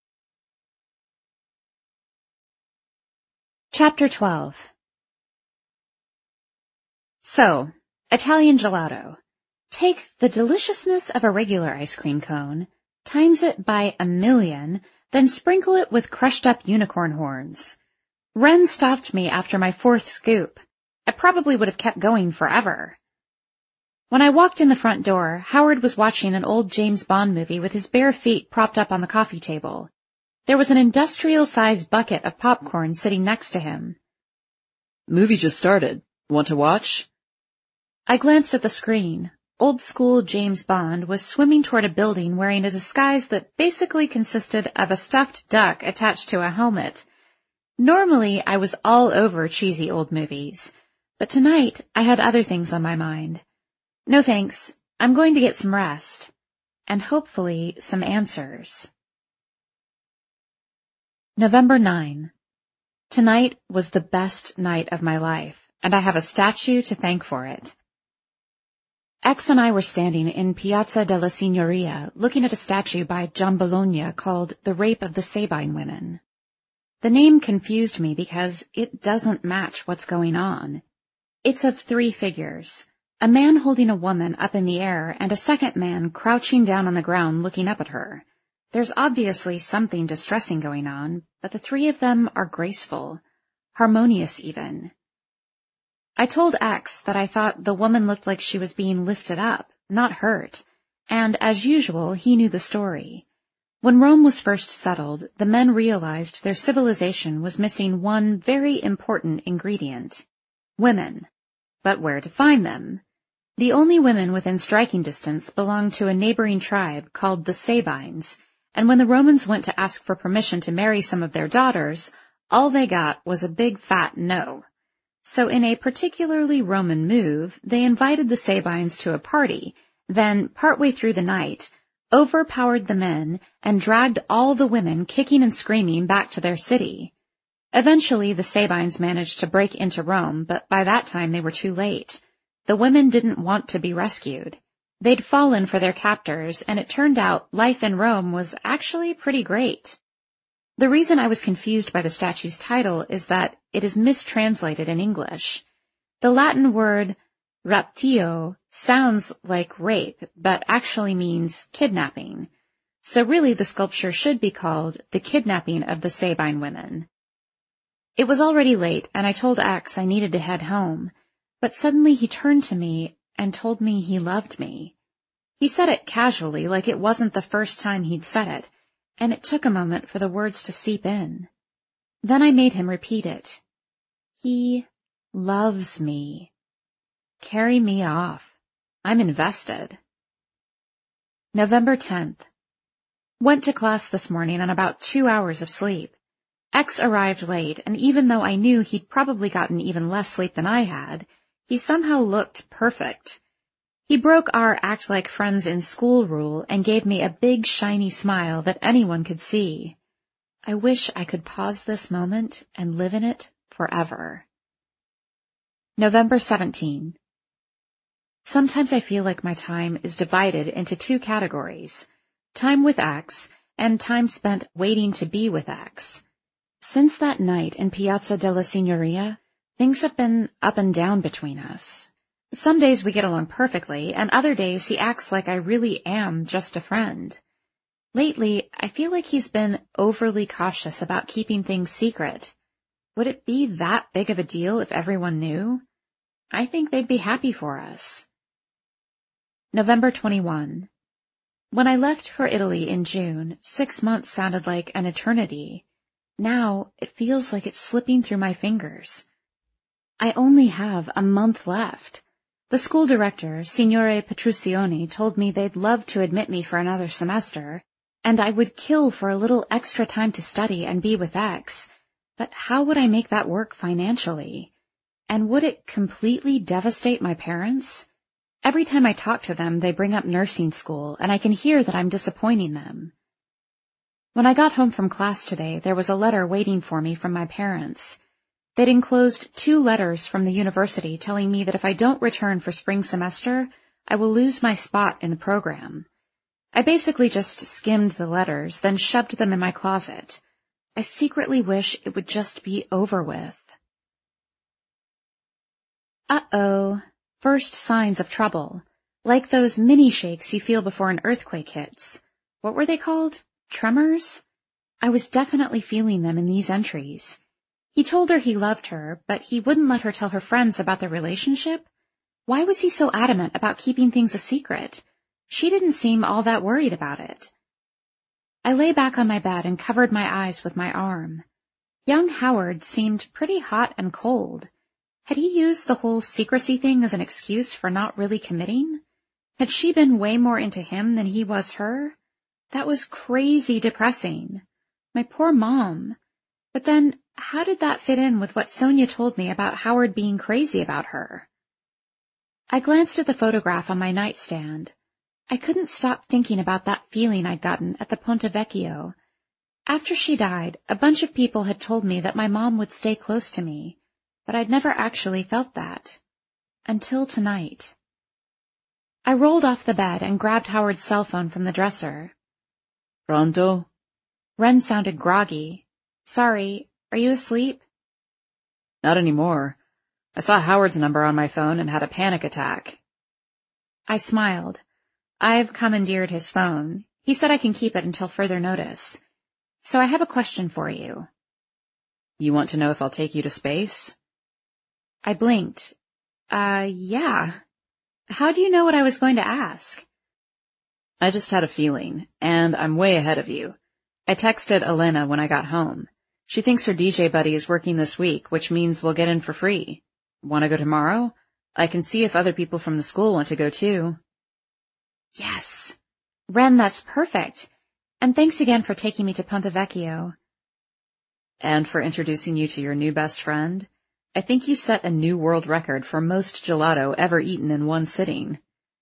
Chapter 12. So, Italian gelato. Take the deliciousness of a regular ice cream cone, times it by 1,000,000, then sprinkle it with crushed up unicorn horns. Ren stopped me after my 4th scoop. I probably would have kept going forever. When I walked in the front door, Howard was watching an old James Bond movie with his bare feet propped up on the coffee table. There was an industrial-sized bucket of popcorn sitting next to him. Movie just started. Want to watch? I glanced at the screen. Old-school James Bond was swimming toward a building wearing a disguise that basically consisted of a stuffed duck attached to a helmet. Normally, I was all over cheesy old movies, but tonight I had other things on my mind. No thanks, I'm going to get some rest, and hopefully some answers. November 9. Tonight was the best night of my life, and I have a statue to thank for it. X and I were standing in Piazza della Signoria looking at a statue by John Bologna called The Rape of the Sabine Women. The name confused me because it doesn't match what's going on. It's of 3 figures, a man holding a woman up in the air and a second man crouching down on the ground looking up at her. There's obviously something distressing going on, but the 3 of them are graceful, harmonious even. I told X that I thought the woman looked like she was being lifted up, not hurt, and as usual, he knew the story. When Rome was first settled, the men realized their civilization was missing one very important ingredient: women. But where to find them? The only women within striking distance belonged to a neighboring tribe called the Sabines, and when the Romans went to ask for permission to marry some of their daughters, all they got was a big fat no. So in a particularly Roman move, they invited the Sabines to a party, then, partway through the night, overpowered the men and dragged all the women kicking and screaming back to their city. Eventually, the Sabines managed to break into Rome, but by that time they were too late. The women didn't want to be rescued. They'd fallen for their captors, and it turned out life in Rome was actually pretty great. The reason I was confused by the statue's title is that it is mistranslated in English. The Latin word raptio sounds like rape, but actually means kidnapping. So really the sculpture should be called The Kidnapping of the Sabine Women. It was already late, and I told X I needed to head home, but suddenly he turned to me and told me he loved me. He said it casually, like it wasn't the first time he'd said it, and it took a moment for the words to seep in. Then I made him repeat it. He loves me. Carry me off. I'm invested. November 10th. Went to class this morning on about 2 hours of sleep. X arrived late, and even though I knew he'd probably gotten even less sleep than I had, he somehow looked perfect. He broke our act like friends in school rule and gave me a big shiny smile that anyone could see. I wish I could pause this moment and live in it forever. November 17. Sometimes I feel like my time is divided into two categories, time with X and time spent waiting to be with X. Since that night in Piazza della Signoria, things have been up and down between us. Some days we get along perfectly, and other days he acts like I really am just a friend. Lately, I feel like he's been overly cautious about keeping things secret. Would it be that big of a deal if everyone knew? I think they'd be happy for us. November 21. When I left for Italy in June, 6 months sounded like an eternity. Now, it feels like it's slipping through my fingers. I only have a month left. The school director, Signore Petruccioni, told me they'd love to admit me for another semester, and I would kill for a little extra time to study and be with X. But how would I make that work financially? And would it completely devastate my parents? Every time I talk to them, they bring up nursing school, and I can hear that I'm disappointing them. When I got home from class today, there was a letter waiting for me from my parents. They'd enclosed 2 letters from the university telling me that if I don't return for spring semester, I will lose my spot in the program. I basically just skimmed the letters, then shoved them in my closet. I secretly wish it would just be over with. Uh-oh. First signs of trouble. Like those mini shakes you feel before an earthquake hits. What were they called? Tremors? I was definitely feeling them in these entries. He told her he loved her, but he wouldn't let her tell her friends about their relationship. Why was he so adamant about keeping things a secret? She didn't seem all that worried about it. I lay back on my bed and covered my eyes with my arm. Young Howard seemed pretty hot and cold. Had he used the whole secrecy thing as an excuse for not really committing? Had she been way more into him than he was her? That was crazy depressing. My poor mom. But then, how did that fit in with what Sonia told me about Howard being crazy about her? I glanced at the photograph on my nightstand. I couldn't stop thinking about that feeling I'd gotten at the Ponte Vecchio. After she died, a bunch of people had told me that my mom would stay close to me, but I'd never actually felt that. Until tonight. I rolled off the bed and grabbed Howard's cell phone from the dresser. Pronto? Ren sounded groggy. Sorry, are you asleep? Not anymore. I saw Howard's number on my phone and had a panic attack. I smiled. I've commandeered his phone. He said I can keep it until further notice. So I have a question for you. You want to know if I'll take you to space? I blinked. Yeah. How do you know what I was going to ask? I just had a feeling, and I'm way ahead of you. I texted Elena when I got home. She thinks her DJ buddy is working this week, which means we'll get in for free. Want to go tomorrow? I can see if other people from the school want to go too. Yes. Ren, that's perfect. And thanks again for taking me to Ponte Vecchio. And for introducing you to your new best friend. I think you set a new world record for most gelato ever eaten in one sitting.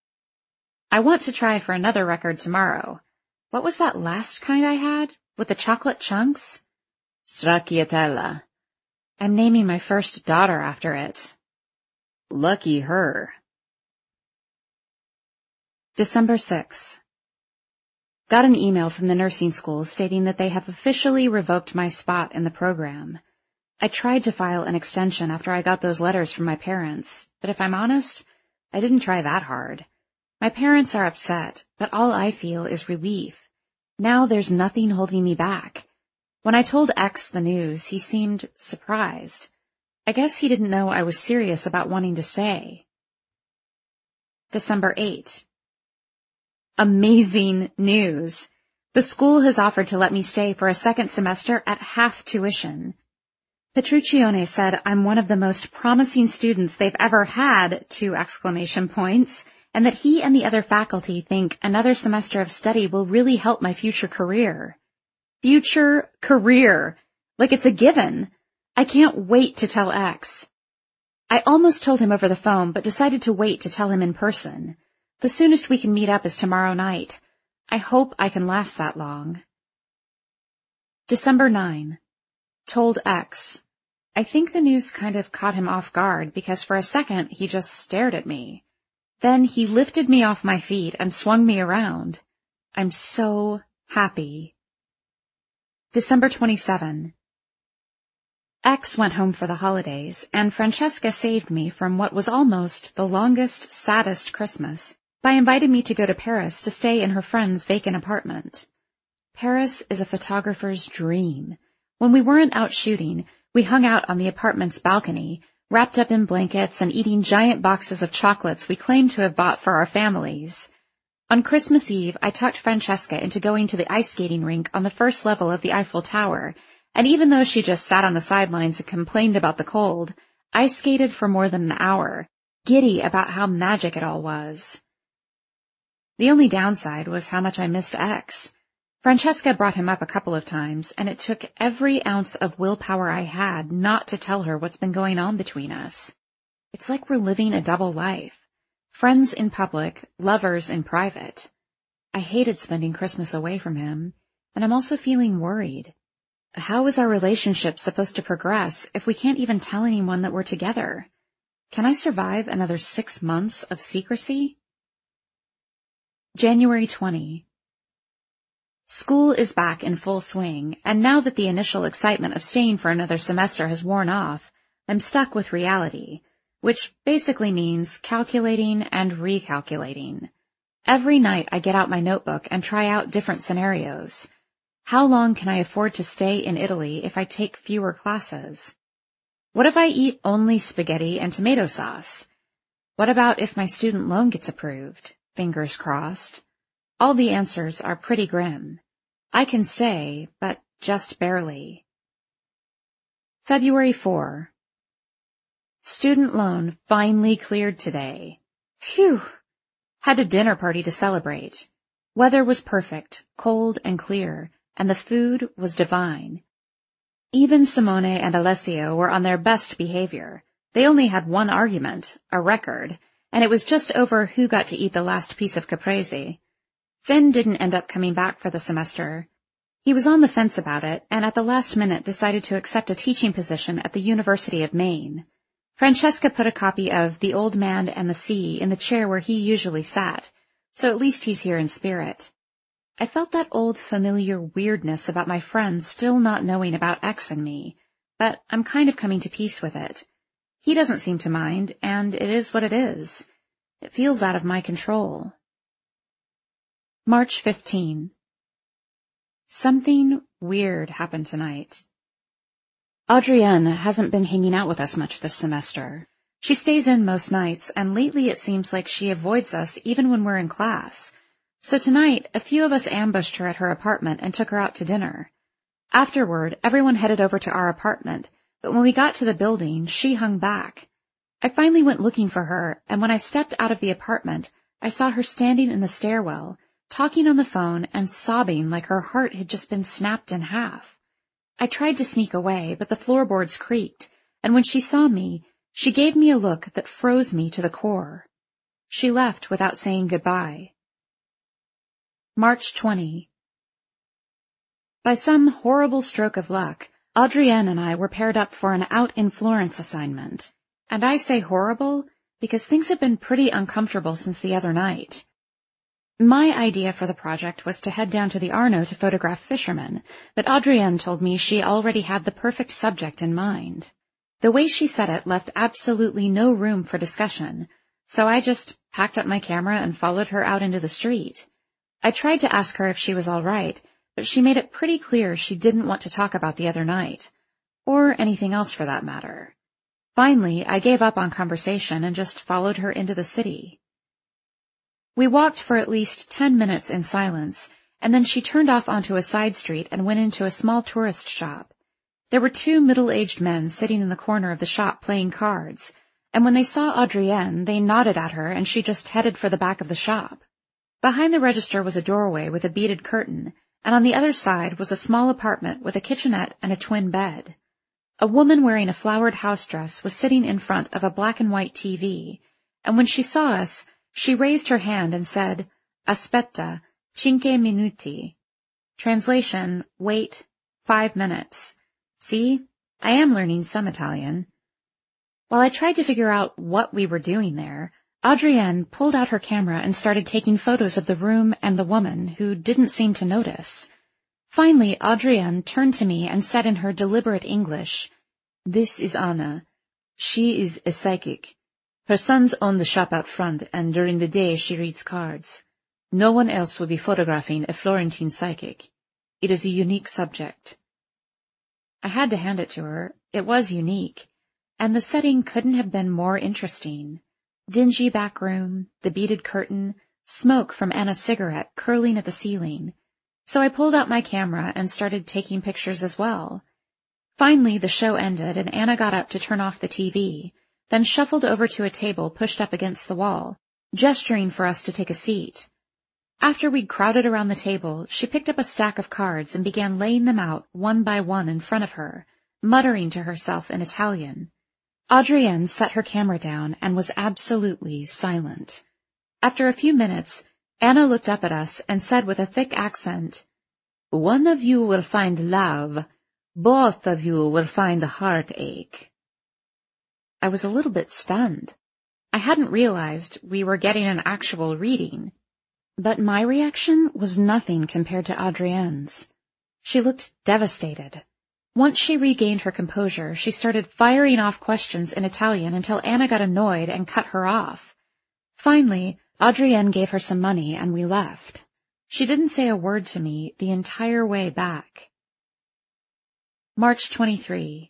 I want to try for another record tomorrow. What was that last kind I had? With the chocolate chunks? Stracciatella. I'm naming my first daughter after it. Lucky her. December 6. Got an email from the nursing school stating that they have officially revoked my spot in the program. I tried to file an extension after I got those letters from my parents, but if I'm honest, I didn't try that hard. My parents are upset, but all I feel is relief. Now there's nothing holding me back. When I told X the news, he seemed surprised. I guess he didn't know I was serious about wanting to stay. December 8. Amazing news. The school has offered to let me stay for a second semester at half tuition. Petruccioni said I'm one of the most promising students they've ever had, 2 exclamation points, and that he and the other faculty think another semester of study will really help my future career. Future career. Like it's a given. I can't wait to tell X. I almost told him over the phone, but decided to wait to tell him in person. The soonest we can meet up is tomorrow night. I hope I can last that long. December 9. Told X. I think the news kind of caught him off guard because for a second he just stared at me. Then he lifted me off my feet and swung me around. I'm so happy. December 27. X went home for the holidays, and Francesca saved me from what was almost the longest, saddest Christmas by inviting me to go to Paris to stay in her friend's vacant apartment. Paris is a photographer's dream. When we weren't out shooting, we hung out on the apartment's balcony, wrapped up in blankets and eating giant boxes of chocolates we claimed to have bought for our families. On Christmas Eve, I talked Francesca into going to the ice skating rink on the first level of the Eiffel Tower, and even though she just sat on the sidelines and complained about the cold, I skated for more than an hour, giddy about how magic it all was. The only downside was how much I missed X. Francesca brought him up a couple of times, and it took every ounce of willpower I had not to tell her what's been going on between us. It's like we're living a double life. Friends in public, lovers in private. I hated spending Christmas away from him, and I'm also feeling worried. How is our relationship supposed to progress if we can't even tell anyone that we're together? Can I survive another 6 months of secrecy? January 20. School is back in full swing, and now that the initial excitement of staying for another semester has worn off, I'm stuck with reality, which basically means calculating and recalculating. Every night I get out my notebook and try out different scenarios. How long can I afford to stay in Italy if I take fewer classes? What if I eat only spaghetti and tomato sauce? What about if my student loan gets approved? Fingers crossed. All the answers are pretty grim. I can stay, but just barely. February 4. Student loan finally cleared today. Phew! Had a dinner party to celebrate. Weather was perfect, cold and clear, and the food was divine. Even Simone and Alessio were on their best behavior. They only had one argument, a record, and it was just over who got to eat the last piece of caprese. Finn didn't end up coming back for the semester. He was on the fence about it, and at the last minute decided to accept a teaching position at the University of Maine. Francesca put a copy of The Old Man and the Sea in the chair where he usually sat, so at least he's here in spirit. I felt that old familiar weirdness about my friends still not knowing about X and me, but I'm kind of coming to peace with it. He doesn't seem to mind, and it is what it is. It feels out of my control. March 15. Something weird happened tonight. Adrienne hasn't been hanging out with us much this semester. She stays in most nights, and lately it seems like she avoids us even when we're in class. So tonight, a few of us ambushed her at her apartment and took her out to dinner. Afterward, everyone headed over to our apartment, but when we got to the building, she hung back. I finally went looking for her, and when I stepped out of the apartment, I saw her standing in the stairwell, talking on the phone and sobbing like her heart had just been snapped in half. I tried to sneak away, but the floorboards creaked, and when she saw me, she gave me a look that froze me to the core. She left without saying goodbye. March 20. By some horrible stroke of luck, Adrienne and I were paired up for an Out in Florence assignment. And I say horrible because things have been pretty uncomfortable since the other night. My idea for the project was to head down to the Arno to photograph fishermen, but Adrienne told me she already had the perfect subject in mind. The way she said it left absolutely no room for discussion, so I just packed up my camera and followed her out into the street. I tried to ask her if she was all right, but she made it pretty clear she didn't want to talk about the other night, or anything else for that matter. Finally, I gave up on conversation and just followed her into the city. We walked for at least 10 minutes in silence, and then she turned off onto a side street and went into a small tourist shop. There were 2 middle-aged men sitting in the corner of the shop playing cards, and when they saw Adrienne, they nodded at her and she just headed for the back of the shop. Behind the register was a doorway with a beaded curtain, and on the other side was a small apartment with a kitchenette and a twin bed. A woman wearing a flowered house dress was sitting in front of a black and white TV, and when she saw us, she raised her hand and said, "Aspetta, 5 minuti." Translation, wait, 5 minutes. See, I am learning some Italian. While I tried to figure out what we were doing there, Adrienne pulled out her camera and started taking photos of the room and the woman, who didn't seem to notice. Finally, Adrienne turned to me and said in her deliberate English, "This is Anna. She is a psychic. Her sons own the shop out front, and during the day she reads cards. No one else will be photographing a Florentine psychic. It is a unique subject." I had to hand it to her. It was unique, and the setting couldn't have been more interesting. Dingy back room, the beaded curtain, smoke from Anna's cigarette curling at the ceiling. So I pulled out my camera and started taking pictures as well. Finally, the show ended and Anna got up to turn off the TV, then shuffled over to a table pushed up against the wall, gesturing for us to take a seat. After we'd crowded around the table, she picked up a stack of cards and began laying them out one by one in front of her, muttering to herself in Italian. Adrienne set her camera down and was absolutely silent. After a few minutes, Anna looked up at us and said with a thick accent, "One of you will find love. Both of you will find a heartache." I was a little bit stunned. I hadn't realized we were getting an actual reading. But my reaction was nothing compared to Adrienne's. She looked devastated. Once she regained her composure, she started firing off questions in Italian until Anna got annoyed and cut her off. Finally, Adrienne gave her some money and we left. She didn't say a word to me the entire way back. March 23.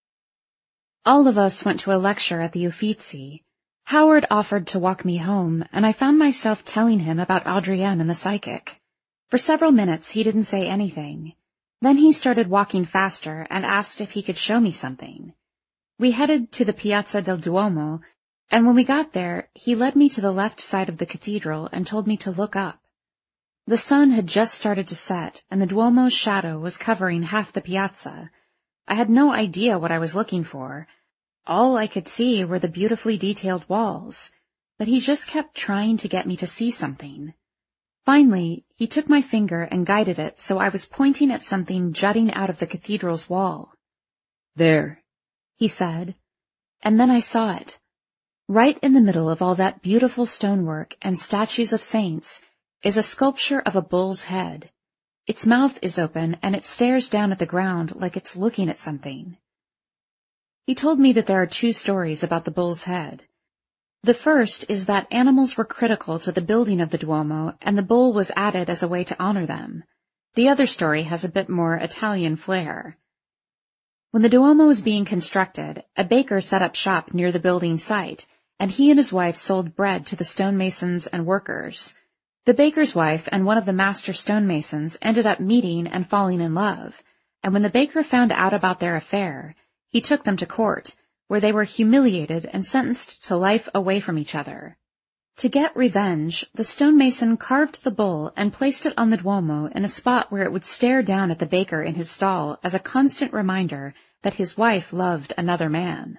All of us went to a lecture at the Uffizi. Howard offered to walk me home, and I found myself telling him about Adrienne and the psychic. For several minutes he didn't say anything. Then he started walking faster and asked if he could show me something. We headed to the Piazza del Duomo, and when we got there, he led me to the left side of the cathedral and told me to look up. The sun had just started to set, and the Duomo's shadow was covering half the piazza. I had no idea what I was looking for. All I could see were the beautifully detailed walls, but he just kept trying to get me to see something. Finally, he took my finger and guided it so I was pointing at something jutting out of the cathedral's wall. "There," he said, and then I saw it. Right in the middle of all that beautiful stonework and statues of saints is a sculpture of a bull's head. Its mouth is open and it stares down at the ground like it's looking at something. He told me that there are 2 stories about the bull's head. The first is that animals were critical to the building of the Duomo, and the bull was added as a way to honor them. The other story has a bit more Italian flair. When the Duomo was being constructed, a baker set up shop near the building site, and he and his wife sold bread to the stonemasons and workers. The baker's wife and one of the master stonemasons ended up meeting and falling in love, and when the baker found out about their affair, he took them to court, where they were humiliated and sentenced to life away from each other. To get revenge, the stonemason carved the bull and placed it on the Duomo in a spot where it would stare down at the baker in his stall as a constant reminder that his wife loved another man.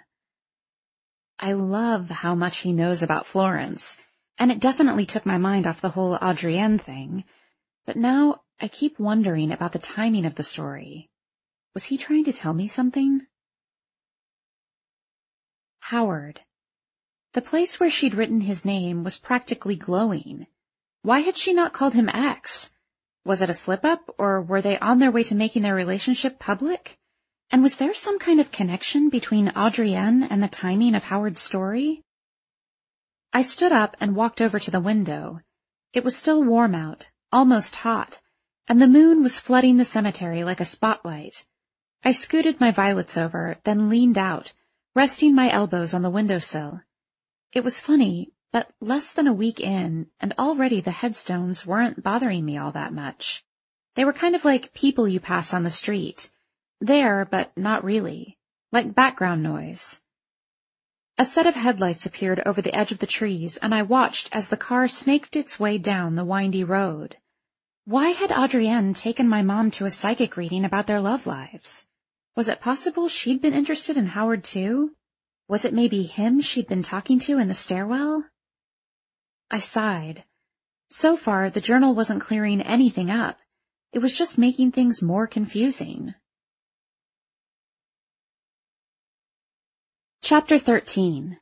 I love how much he knows about Florence, and it definitely took my mind off the whole Adrienne thing, but now I keep wondering about the timing of the story. Was he trying to tell me something? Howard. The place where she'd written his name was practically glowing. Why had she not called him X? Was it a slip-up, or were they on their way to making their relationship public? And was there some kind of connection between Adrienne and the timing of Howard's story? I stood up and walked over to the window. It was still warm out, almost hot, and the moon was flooding the cemetery like a spotlight. I scooted my violets over, then leaned out, resting my elbows on the windowsill. It was funny, but less than a week in, and already the headstones weren't bothering me all that much. They were kind of like people you pass on the street. There, but not really. Like background noise. A set of headlights appeared over the edge of the trees, and I watched as the car snaked its way down the windy road. Why had Adrienne taken my mom to a psychic reading about their love lives? Was it possible she'd been interested in Howard too? Was it maybe him she'd been talking to in the stairwell? I sighed. So far, the journal wasn't clearing anything up. It was just making things more confusing. Chapter 13.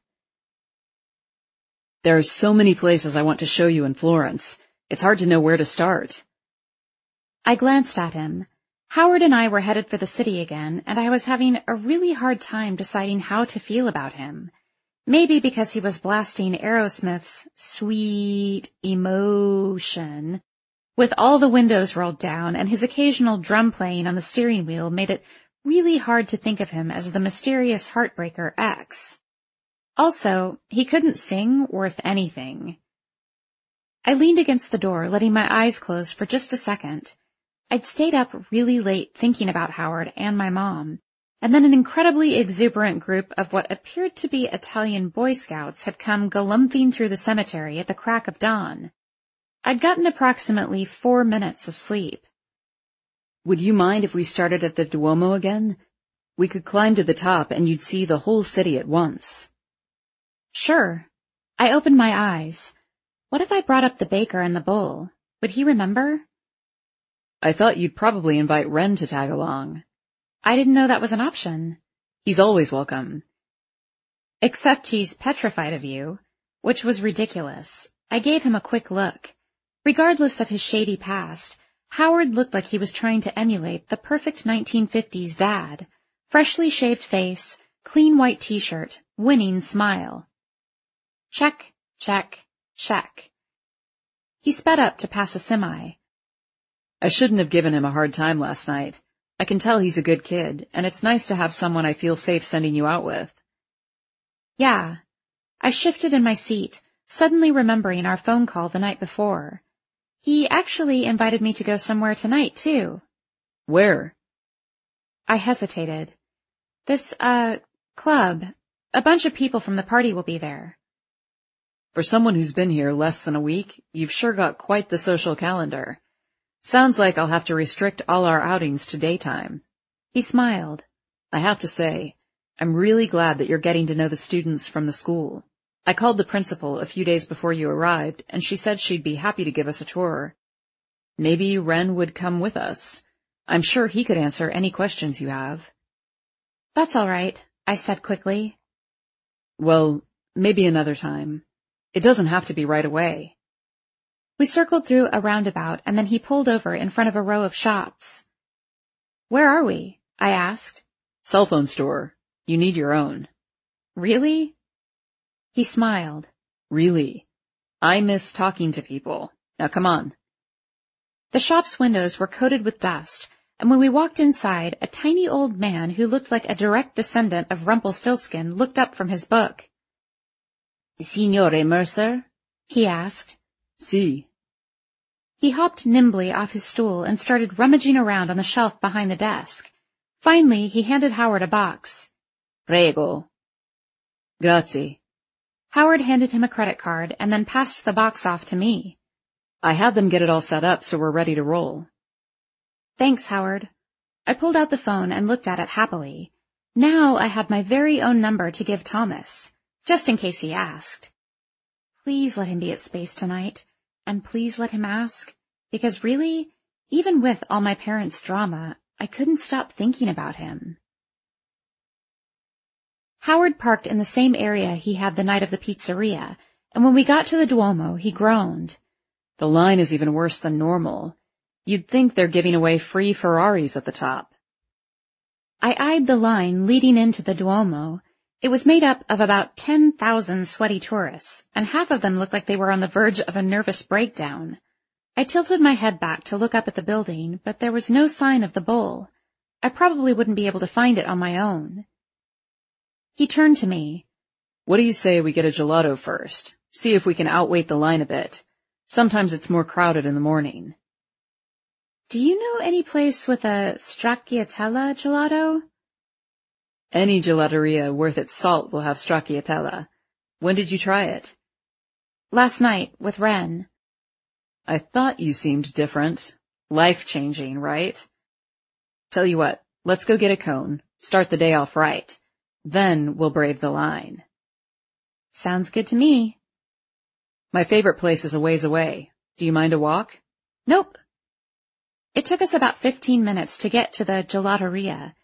There are so many places I want to show you in Florence. It's hard to know where to start. I glanced at him. Howard and I were headed for the city again, and I was having a really hard time deciding how to feel about him. Maybe because he was blasting Aerosmith's Sweet Emotion with all the windows rolled down, and his occasional drum playing on the steering wheel made it really hard to think of him as the mysterious heartbreaker X. Also, he couldn't sing worth anything. I leaned against the door, letting my eyes close for just a second. I'd stayed up really late thinking about Howard and my mom, and then an incredibly exuberant group of what appeared to be Italian Boy Scouts had come galumphing through the cemetery at the crack of dawn. I'd gotten approximately 4 minutes of sleep. Would you mind if we started at the Duomo again? We could climb to the top and you'd see the whole city at once. Sure. I opened my eyes. What if I brought up the baker and the bull? Would he remember? I thought you'd probably invite Ren to tag along. I didn't know that was an option. He's always welcome. Except he's petrified of you, which was ridiculous. I gave him a quick look. Regardless of his shady past, Howard looked like he was trying to emulate the perfect 1950s dad. Freshly shaved face, clean white t-shirt, winning smile. Check, check, check. He sped up to pass a semi. I shouldn't have given him a hard time last night. I can tell he's a good kid, and it's nice to have someone I feel safe sending you out with. Yeah. I shifted in my seat, suddenly remembering our phone call the night before. He actually invited me to go somewhere tonight, too. Where? I hesitated. This, club. A bunch of people from the party will be there. For someone who's been here less than a week, you've sure got quite the social calendar. Sounds like I'll have to restrict all our outings to daytime. He smiled. I have to say, I'm really glad that you're getting to know the students from the school. I called the principal a few days before you arrived, and she said she'd be happy to give us a tour. Maybe Ren would come with us. I'm sure he could answer any questions you have. That's all right, I said quickly. Well, maybe another time. It doesn't have to be right away. We circled through a roundabout, and then he pulled over in front of a row of shops. Where are we? I asked. Cell phone store. You need your own. Really? He smiled. Really. I miss talking to people. Now come on. The shop's windows were coated with dust, and when we walked inside, a tiny old man who looked like a direct descendant of Rumpelstiltskin looked up from his book. Signore Mercer? He asked. Si. He hopped nimbly off his stool and started rummaging around on the shelf behind the desk. Finally, he handed Howard a box. Prego. Grazie. Howard handed him a credit card and then passed the box off to me. I had them get it all set up so we're ready to roll. Thanks, Howard. I pulled out the phone and looked at it happily. Now I had my very own number to give Thomas, just in case he asked. Please let him be at space tonight, and please let him ask, because really, even with all my parents' drama, I couldn't stop thinking about him. Howard parked in the same area he had the night of the pizzeria, and when we got to the Duomo, he groaned. The line is even worse than normal. You'd think they're giving away free Ferraris at the top. I eyed the line leading into the Duomo. It was made up of about 10,000 sweaty tourists, and half of them looked like they were on the verge of a nervous breakdown. I tilted my head back to look up at the building, but there was no sign of the bull. I probably wouldn't be able to find it on my own. He turned to me. What do you say we get a gelato first? See if we can outwait the line a bit. Sometimes it's more crowded in the morning. Do you know any place with a stracciatella gelato? Any gelateria worth its salt will have stracciatella. When did you try it? Last night, with Ren. I thought you seemed different. Life-changing, right? Tell you what, let's go get a cone. Start the day off right. Then we'll brave the line. Sounds good to me. My favorite place is a ways away. Do you mind a walk? Nope. It took us about 15 minutes to get to the gelateria.